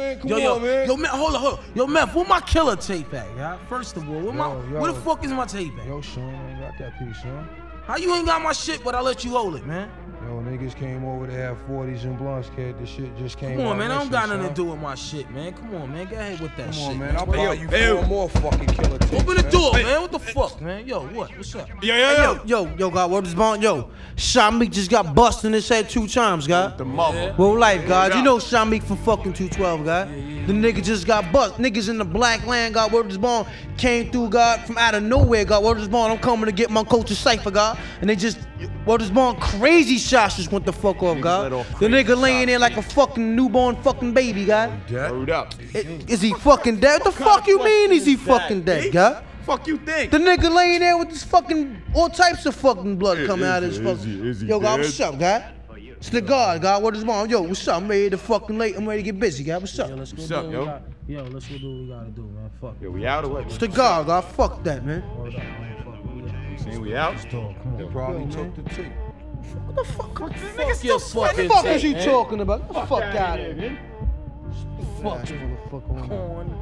man. Come on, man. Yo, man, hold on. Yo, man, where my killer tape at, yeah? First of all, where the fuck is my tape at? Yo, Sean, I ain't got that piece, son. How you ain't got my shit, but I let you hold it, man? Yo, niggas came over to have 40s and blunts, kid. This shit just came out. Come on, man. I don't got nothing son. to do with my shit, man. Come on, man. Go ahead with that shit. Come on, man. I'll buy you 4 more fucking killer tapes. Open the door, man. What the fuck, man? Yo, what? What's up? Yo, God, word is born. Yo, Sean Meek just got busted in his head 2 times, God. The mother. Real life, God. You know Sean Meek from fucking 212, God. The nigga just got bust. Niggas in the black land, God, word is born. Came through, God, from out of nowhere, God. Word is born. I'm coming to get my culture cipher, God. And they just, word is born, crazy shots just went the fuck off, God. The nigga laying there like a fucking newborn fucking baby, God. Hold up. Is he fucking dead? What the fuck you mean is he fucking dead, God? Fuck you think? The nigga laying there with this fucking, all types of fucking blood coming out of his fucking. Yo, God, what's up, God? It's the God, what is wrong? Yo, what's up? I'm ready to fucking late. I'm ready to get busy, God. What's up? Yo, let's go What's up, do yo? what we got. Yo, let's go do what we gotta do, man. Fuck. Yo, we out or what? It's the God, fuck that, man. Hold up, man. Fuck. You saying we out? Let's talk. Come on. They probably took the tape. What the fuck? What Fuck your the fucking fuck is tape, you man. talking about? Get the fuck out of here, man. Fuck Ass motherfucker on. corn.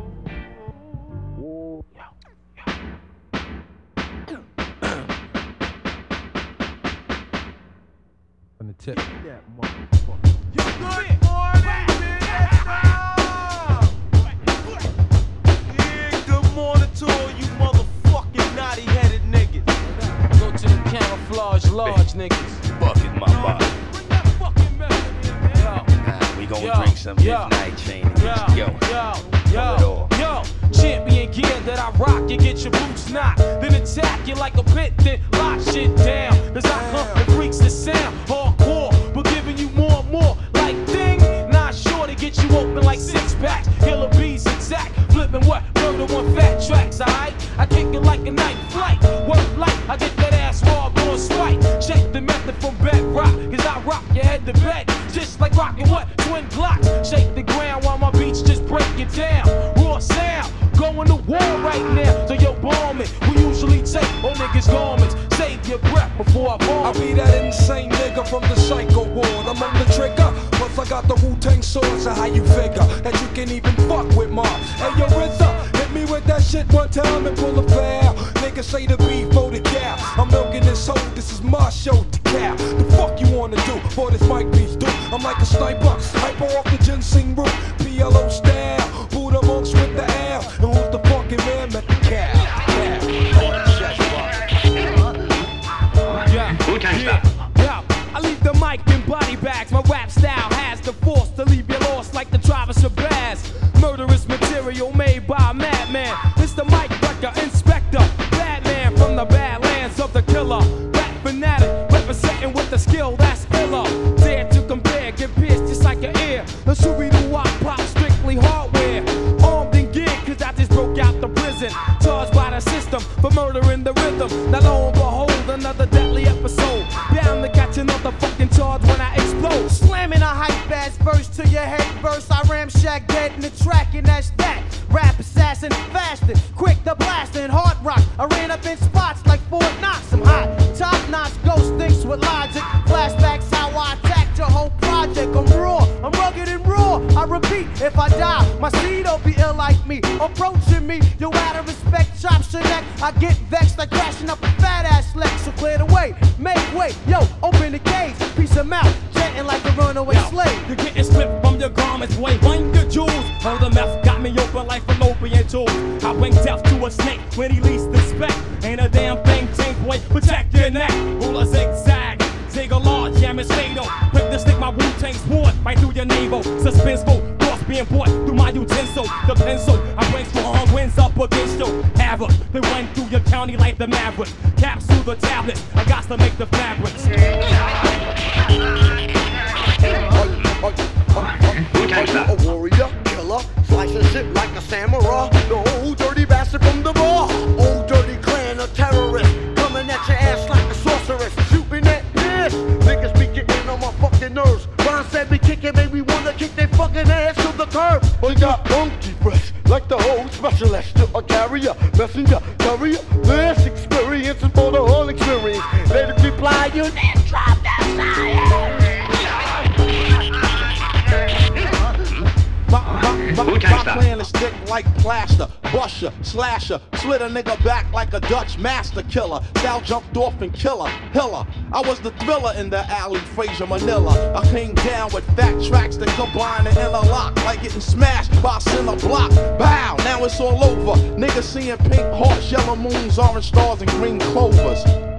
From the tip. Good morning to all you motherfucking naughty-headed niggas. Go to the camouflage large niggas. Fucking my body. We gon' drink some midnight chain and get you going. Yo, champion gear that I rock, you get your boots knocked, then attack you like a pit, then lock shit down. Cause I come and freaks the sound, hardcore, but giving you more and more. Like ding, not sure to get you open like 6 packs. Killer bees attack, flipping what? Murder 1 fat tracks, alright? I kick it like a night flight, work light, I get that ass raw, going spike. Check the method from bedrock, cause I rock your head to bed. Just like rocking what? Twin Glocks. Shake the ground while my beats just break it down. Raw sound, going to war right now. So yo, bomb it. We usually take all niggas' garments. Save your breath before I bomb. I be that insane nigga from the psycho ward. I'm on the trigger, plus I got the Wu-Tang sword. So how you figure that you can even fuck with Mars? Hey yo, RZA, hit me with that shit one time and pull a foul. Niggas say the beef for the cow. I'm milking this hoe, this is my show to cow. The fuck you wanna do? For this mic piece, dude. I'm like a sniper, hyper off the ginseng root. PLO style, Buddha monks with the L. And who's the fucking man met the cow? I leave the mic in body bags. My rap style has the force to leave you lost like the Travis of Bass. Murderous material made by a madman. It's the mic wrecker, inspector, Batman from the badlands of the killer. Rap fanatic, representing with the skill that's iller. Dare to compare, get pierced just like an ear. The Scooby-Doo pop, strictly hardware. Armed and geared, cause I just broke out the prison. Charged by the system for murdering the rhythm. Now lo and behold, another deadly episode. Bound to catch another fucking charge when I explode. Slamming a hype ass verse to your head first. I ramshack dead in the track and that's that. Rap assassin, fasting, quick to blasting, hard rock. I ran up in spots like Fort Knox. I'm hot, top notch, ghost thinks with logic. Flashbacks how I attacked your whole project. I'm raw, I'm rugged and raw. I repeat, if I die, my seed'll be ill like me. Approaching me, you out of respect, chops your neck. I get vexed like crashing up a fat ass Lex. So clear the way, make way, yo, open the cage, piece of mouth, chanting like a runaway slave. You're getting split from your garments, boy, wind your jewels. Oh, the meth got me open like fallopian tubes. I bring death to a snake when he least expect. Ain't a damn thing, tank boy, protect your neck. Rule a zigzag, zig a large, jam is fatal. Quick to stick my Wu-Tang sword right through your navel. Suspenseful, thoughts being brought through my utensil. The pencil, I bring strong winds up against you. Havoc, they run through your county like the Maverick. Capsule the tablets, I got to make the fabrics. A warrior, killer, slicing shit like a samurai. The old dirty bastard from the bar. Old dirty clan of terrorists, coming at your ass like a sorceress. Shooting at this, niggas be getting on my fucking nerves. Ron said me kicking, made me wanna kick their fucking ass to the curb. We got monkey breath, like the whole specialist. To a carrier, messenger, courier. This experience is for the whole experience. Let it reply, you then drop that science. his dick like plaster, busher, slasher, split a nigga back like a Dutch master killer. Sal jumped off and killer, hiller. I was the thriller in the alley, Fraser Manila. I came down with fat tracks that combine and interlock, like getting smashed by a center block. Bow, now it's all over. Niggas seeing pink hearts, yellow moons, orange stars, and green clovers.